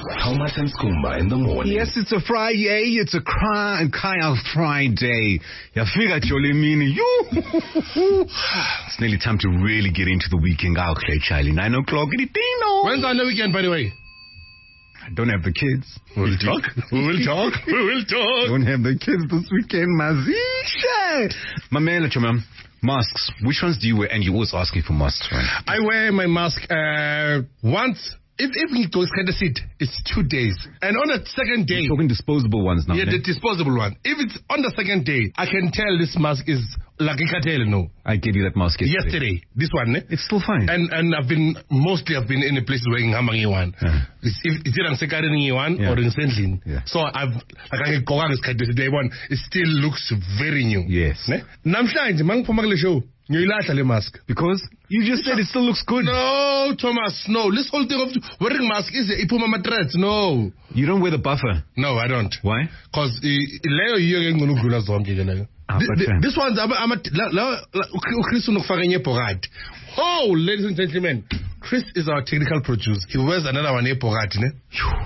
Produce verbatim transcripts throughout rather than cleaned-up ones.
Thomas and Skumba in the morning. Yes, it's a Friday. It's a cry and cry out Friday. Yafika Jolimini. It's nearly time to really get into the weekend out, Clay Charlie. Nine o'clock. When's on the weekend, by the way? I don't have the kids. We'll talk. We will talk. We will talk. Don't have the kids this weekend, Mazisha. My man, ma'am. Masks. Which ones do you wear? And you're always asking for masks, right? I wear my mask uh, once. If if it goes kind of sit, it's two days. And on the second day... You're talking disposable ones now. Yeah, ne? the disposable one. If it's on the second day, I can tell this mask is like a cartel, no. I gave you that mask yesterday. Yesterday. This one, ne? It's still fine. And and I've been, mostly I've been in a place wearing Hamangi one. Uh-huh. It's, it's either in Sekarini one Yeah. or in Sentlin. Yeah. So I've, like I go on this day one, it still looks very new. Yes. Ne? Namhlanje, mangiphumakule show. Ngiyilahla le mask. Because you just said it still looks good. No, Thomas, no. This whole thing of wearing mask is a ipuma matrets. No. You don't wear the buffer. No, I don't. Why? Because leyo yiyo ke ngunugula zonke ke leyo. Ah, Th- but, th- uh, This one's I'm I'm Chris unokufaka enye pocket. Oh, ladies and gentlemen, Chris is our technical producer. He wears another one pocket, ne?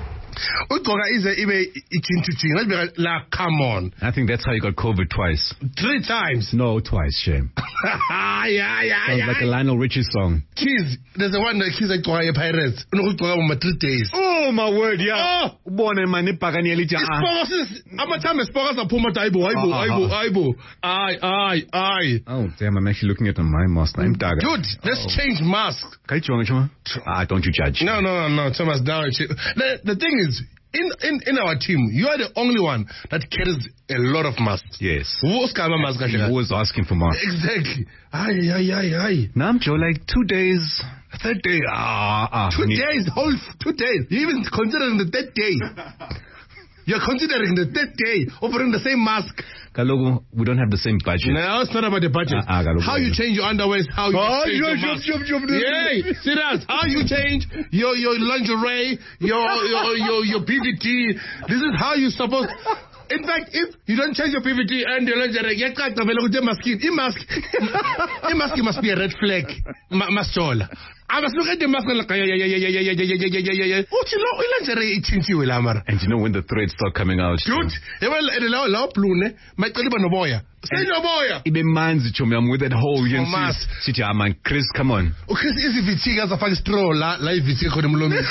Ugqoka ize ibe ithinthi la come on. I think that's how you got COVID twice. Three times. No, twice, shame. yeah, yeah, Sounds yeah. like a Lionel Richie song. Kids, there's the one that kids like to pirates. Unokugqoka uma three days. Oh, my word, yeah. Oh. Ubone mani pakani elithi ah. Isipoko amathambo esipoko saphuma ayibo ayibo Ah, ah, ayibo ah. ayibo ay ay ay. Oh, damn, I'm actually looking at my mask. I'm daga. Dude, let's change mask. Kaichonga chuma? Ah, don't you judge. No, no, no, no, Thomas. Now, it- the, the thing is, in, in, in our team, you are the only one that carries a lot of masks. Yes. Who else can have a mask? You're always asking for masks. Exactly. Ay, ay, ay, ay. Nam Joe, like two days, third day, ah, ah. Two when you- days, whole two days. You even considering the third day. You're considering the third day offering the same mask. Kalogo, we don't have the same budget. No, it's not about the budget. Ah, ah, Kalogo. How you change your underwear is how you Oh, change your jump, mask. jump, jump, jump. Yeah, serious. How you change your your lingerie, your your your, your P V T. This is how you supposed. In fact, if you don't change your P V T and your lingerie, you can't have a mask. In mask, in mask must be a red flag. Mastola. I must look at the mask like yeah yeah yeah yeah yeah yeah yeah yeah yeah yeah yeah. What you know? Lingerie itchinty will hammer. And you know when the threads start coming out? Dude, well, la la plune. My kaliba no boya. Say no boya. It reminds you, Chomi, I'm with that whole you Thomas. see, ah, man, Chris, come on. Okay, is if it's a fucking straw la la if it's a mlomi.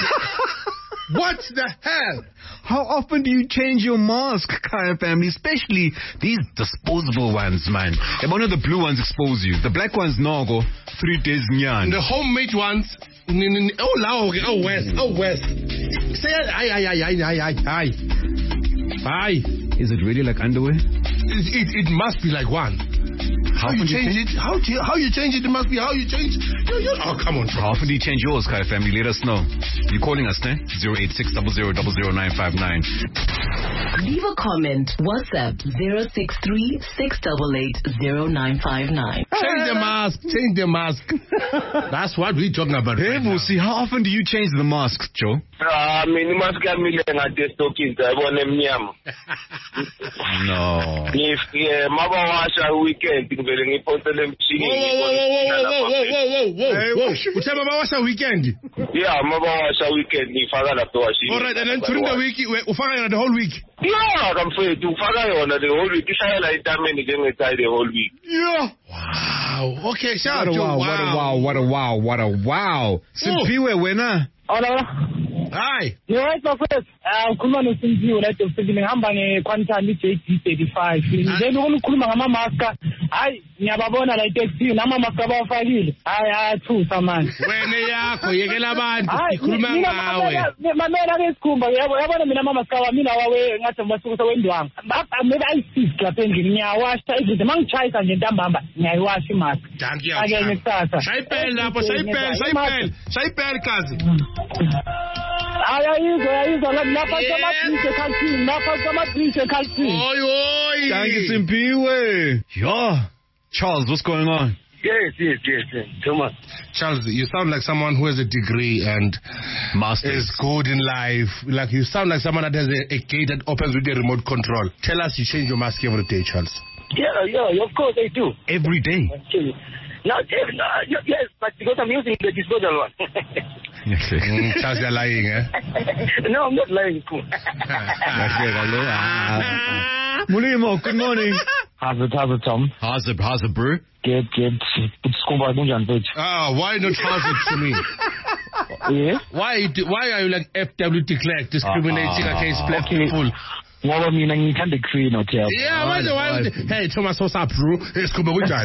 What the hell? How often do you change your mask, Kaya family? Especially these disposable ones, man. And one of the blue ones expose you. The black ones, no, go three days nyan. The homemade ones. n- n- Oh, lao, oh, west, oh, west. Say, aye, aye, aye, aye, aye, aye. Aye. Is it really like underwear? It, it, it must be like one. How, How you often do you change it? How, do you, how you change it? It must be how you change. You, you, oh, come on. How often do you change yours, Kaya family? Let us know. You're calling us, ne? zero eight six zero zero zero zero nine five nine. Leave a comment. WhatsApp zero six three six eight eight zero nine five nine. Change the mask. Change the mask. That's what we're talking about. Hey, Right now. Vusi, how often do you change the masks, Joe? Ah, mina imask yami le ngadestokisa yabona emnyama. No. Ngifike mabawasha weekend ngivele ngipostele emshini. Whoa, whoa, whoa, whoa, whoa, whoa, whoa, whoa, whoa, whoa. Utshaba bawasha weekend. Yeah, mabawasha weekend ngifaka lapho washini. All right, and then during the week, we- ufaka yona the whole week. Yeah, kamfethu ufaka yona the whole week. Ishayela itameni njengethi the whole week. Yeah. Wow. Okay, shout What out a to wow, what a wow, what a wow, what a wow. Simpiwe, winner. Hola. Hi. Yes, of course. Ukhuluma noSimpiwe la Dr. ngihamba ngequantum J T thirty-five. Then ukukhuluma ngama-mask. Hayi, ngiyababona la taxi nama-mask abawafakile. Hayi ayathusa manje. Wena yakho yekela abantu Hayi, sikhuluma mina ngawe. mamela- mamela ngesikhumba yabo yabona mina ama-mask awa mina wawe ngathi masukusa wendwanga. Maybe ayi-six lapha endlini ngiyawasha everyday. Mangitshayisa nje ntambama ngiyayiwasha imask. Danke Akenye kusasa. Shayipele lapho, shayipele, shayipele. Shayipele kazi. Hayi ayizwa ayizwa lapha Yes. kwamabridge ekhalsini lapha kwamabridge ekhalsini. Oy oy. Thank you, Simpiwe. Yeah. Charles, what's going on? Yes, yes, yes, yes. Thomas. Charles, you sound like someone who has a degree and Masters. is good in life. Like you sound like someone that has a, a gate that opens with a remote control. Tell us you change your mask every day, Charles. Yeah, yeah, of course I do. Every day. Actually. Not, eh, no, yes, but because I'm using the disposable one. Mm, Charles, you're lying, eh? No, I'm not lying. Mulimo, good morning. How's it, how's it, Tom? How's it, how's it, bro? Good, good. It's Skumba Bunjan Bridge. Ah, why not Charles to me? Yeah? Why do- Why are you like F W de Klerk discriminating Uh, uh, against black okay. people? Ngoba mina ngithanda igreen hotel. Yeah, why do why? Hey, Thomas, what's up, bro? It's Kumba Bunjan.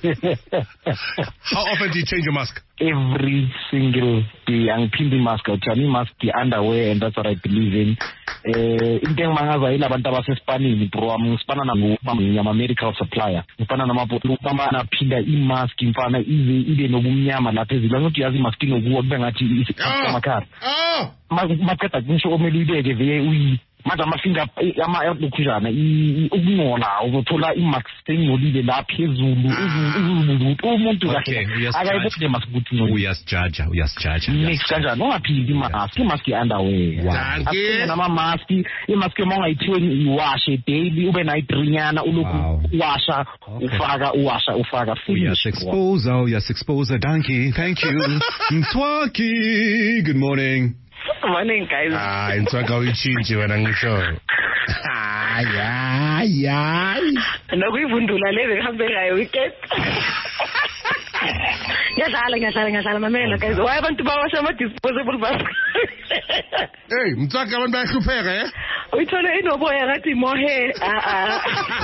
How often do you change your mask? Every single day angiphindi mask awujami mask the underwear, and that's what I believe in. Eh into engimangaza yila abantu abasespanini bro, ngisipana na ngama medical supplier. Ngifana namabhotolo amana phinda imask imfana ize ibe nobumnyama lapha ezila ukuthi yazi mask inokuwa kube ngathi isikhama. Oh! Maqeda ngisho omele ibeke vele uyi manje amafinga ama ukukhujana ukungcola uzothola imax sengolile la phezulu uzulu umuntu kahle akayibone masikuthi no uyasijaja uyasijaja mix kanjani ungaphili imask imask underwear Danke. nama mask imask mongayithweni iwashe daily ube nayitrinyana ulokhu washa ufaka uwasha ufaka Yes, exposer, yes, exposer, donkey. Thank you. Mtwaki, good morning. Morning guys. Ah, intwaka uyichinje wena ngisho. Ah, yeah, yeah. Nokuyivundula lezi kuhambe ngayo weekend. Ngiyadlala ngiyadlala ngiyadlala mamela guys. Why abantu bawasha ama disposable mask? Hey, mtwaka abantu bayahlupheka, eh? Uyithola inoboya ngathi mohe. Ah ah.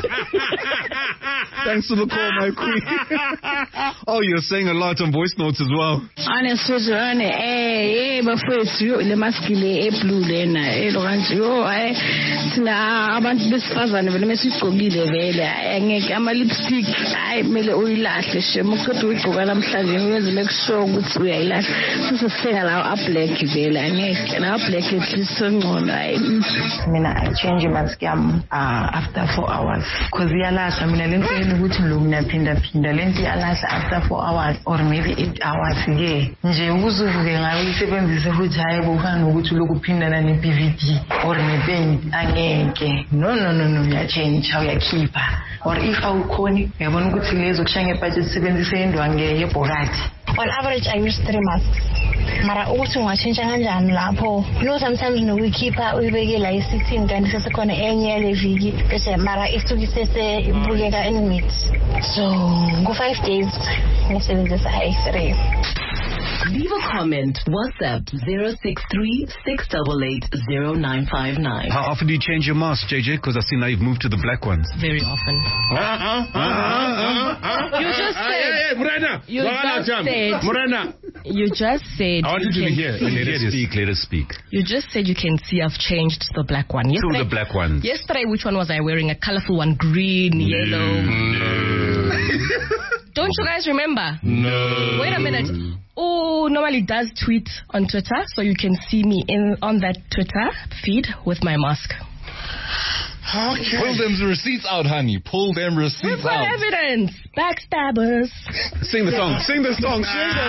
Thanks for the call, my queen. Oh, you're saying a lot on voice notes as well. Anesizwane eh eh bafethu le mask le eblue lena elo kanje yo ay sina abantu besifazane vele mesigqokile vele angeke ama lipstick ay mele uyilahle shema uqeda uyigqoka namhlanje uyenze make sure ukuthi uyayilahla sise senga la a black vele angeke na black elisongcono ay mina I change mask yam uh, after four hours because iyalahla mina lento ukuthi lo mina phinda phinda lento iyalahla after four hours or maybe eight hours ke nje uzuvuke ngayo isebenzise futhi hayi bokufana nokuthi lokuphindana ne P V D or ne paint angeke no no no no ya change how ya keepa or if awukhoni uyabona ukuthi lezo kushaya ngebudget sebenzise indwange yebhokati. On average I use three masks. Mara ukuthi ungashintsha kanjani lapho no sometimes nokukhipha uyibeke la i-sitting kanti sesekhona enye leviki bese mara isuke sese ibukeka enimit so go five days ngisebenzisa i three. Leave a comment. WhatsApp zero six three six eight eight zero nine five nine. How often do you change your mask, J J? Because I see now you've moved to the black ones. Very often. You just said. Hey, hey, Morena. You just said. Morena. You just said. I want you to be here. Let us speak, let us speak. You just said you can see I've changed to the black one. To the black ones. Yesterday, which one was I wearing? A colorful one, green, yellow. No. Don't you guys remember? No. Wait a minute. Oh, normally does tweet on Twitter, so you can see me in on that Twitter feed with my mask. Okay. Pull them receipts out, honey. Pull them receipts We've got out. evidence. Backstabbers. Sing the song. Sing the song. Sing the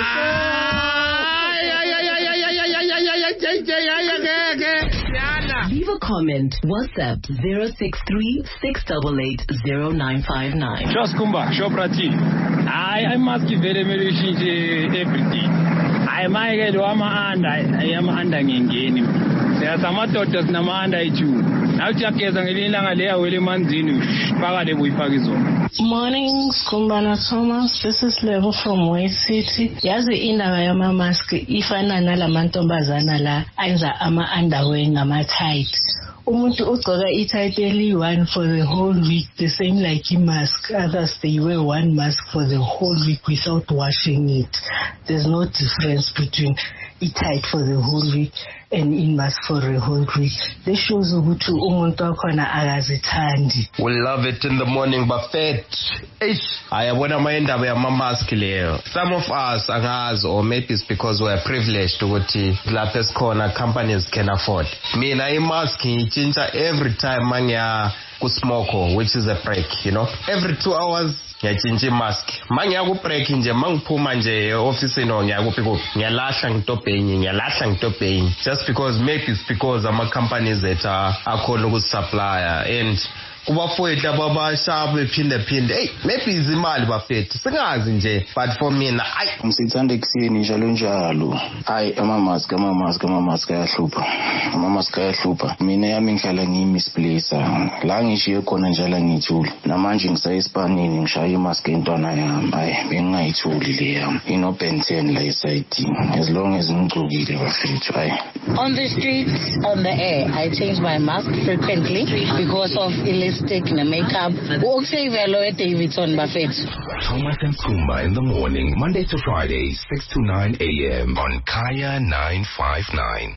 song. Leave a comment. WhatsApp zero six three six eight eight zero nine five nine. Just come back. Shoprati. I I must give very very everything. I might get one under. I am under ngengeni. There's some madoda sinamanda ichu. Awujakeza ngelilanga leya wele manzini phakade buyifakizona. Morning, Skumbana Thomas. This is Level from White City. Yazi indaba yama mask ifana nalamantombazana la enza ama underwear ngama tight. Umuntu ugqoka i-tight eli one for the whole week, the same like i-mask. Others they wear one mask for the whole week without washing it. There's no difference between i-tight for the whole week and in-mask for the whole week. This shows ukuthi umuntu wakhona akazithandi. We love it in the morning, but fat. Ish. Ayabona mayendaba yama mask leyo. Some of us angazi, or maybe it's because we are privileged ukuthi lapha esikhona companies can afford. Mina i-mask ngichintsha every time manya kusmoko, which is a break, you know. Every two hours ngiyachintsha imask. Mangiya ku break nje mangiphuma nje office no ngiyakuphi ngiyalahla ngitobhenye ngiyalahla ngitobhenye just because maybe it's because ama companies that are akhona ukusupplier and kubafowethu ababashaya bephinde phinde hey maybe izimali bafethu singazi nje but for mina ay ngisithanda ekuseni njalo njalo ay ama mask ama mask ama mask ayahlupha ama mask ayahlupha mina yami ngihlala ngimisplace la ngishiye khona njalo ngithula namanje ngisayespanini ngishaya imask entwana yami ay bengayithuli le yami ino benten la iside as long as ngicukile bafethu ay on the streets on the air I change my mask frequently because of elastic and makeup ukusavelo e Davidson bafethu. Thomas and Kumba in the morning Monday to Friday six to nine a m on Kaya nine five nine.